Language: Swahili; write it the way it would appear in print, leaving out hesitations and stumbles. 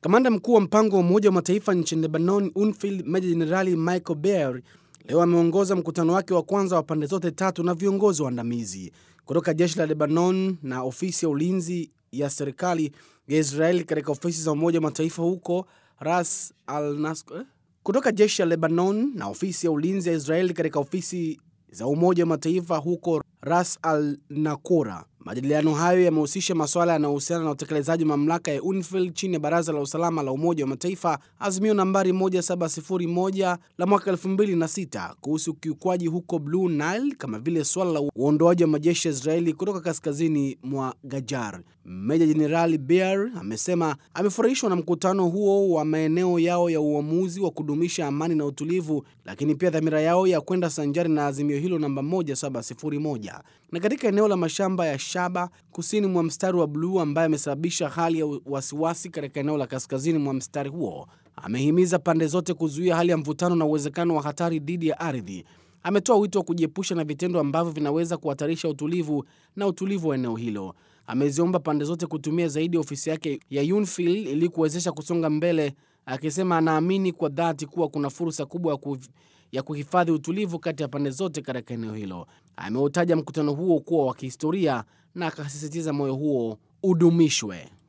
Kamanda mkuu wa mpango wa Umoja wa Mataifa nchini Lebanon, UNIFIL, Meja Jenerali Michael Beer, leo ameongoza mkutano wake wa kwanza wa pande zote tatu na viongozi waandamizi kutoka jeshi la Lebanon na ofisi ya ulinzi ya serikali ya Israeli katika ofisi za Umoja wa Mataifa huko Ras al-Nasr. Kutoka jeshi la Lebanon na ofisi ya ulinzi ya Israeli katika ofisi za Umoja wa Mataifa huko Ras al-Nakura. Majadiliano hayo yamehusisha masuala yanayohusiana na utekelezaji mamlaka ya UNIFIL chini ya Baraza la Usalama la Umoja wa Mataifa, azimio nambari 1701 la mwaka 2006 kuhusu ukiukwaji huko Blue Nile, kama vile swala la uondoaji wa majeshi ya Israeli kutoka kaskazini mwa Gajar. Meja Jenerali Beer amesema amefurahishwa na mkutano huo wa maeneo yao ya uamuzi wa kudumisha amani na utulivu, lakini pia dhamira yao ya kwenda sanjari na azimio hilo namba 1701. Na katika eneo la mashamba ya Shaba kusini mwa mstari wa bluu ambaye amesababisha hali ya wasiwasi katika eneo la kaskazini mwa mstari huo, amehimiza pande zote kuzuia hali ya mvutano na uwezekano wa hatari dhidi ya ardhi. Ametoa wito wa kujiepusha na vitendo ambavyo vinaweza kuhatarisha utulivu wa eneo hilo. Ameziomba pande zote kutumia zaidi ofisi yake ya UNIFIL ili kuwezesha kusonga mbele, akisema anaamini kwa dhati kuwa kuna fursa kubwa ya kuhifadhi utulivu kati ya pande zote katika eneo hilo. Ameutaja mkutano huo kuwa wa kihistoria na akasisitiza moyo huo udumishwe.